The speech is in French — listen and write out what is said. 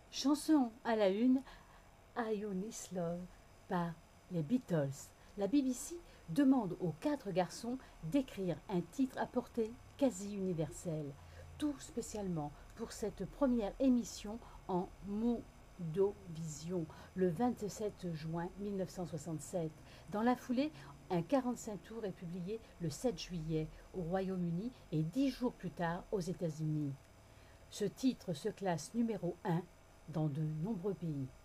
Chanson à la une, I You Need Love par les Beatles. La BBC demande aux 4 garçons d'écrire un titre à portée quasi universelle, tout spécialement pour cette première émission en Mondovision le 27 juin 1967. Dans la foulée, un 45 tours est publié le 7 juillet au Royaume-Uni et 10 jours plus tard aux États-Unis. Ce titre se classe numéro 1 dans de nombreux pays.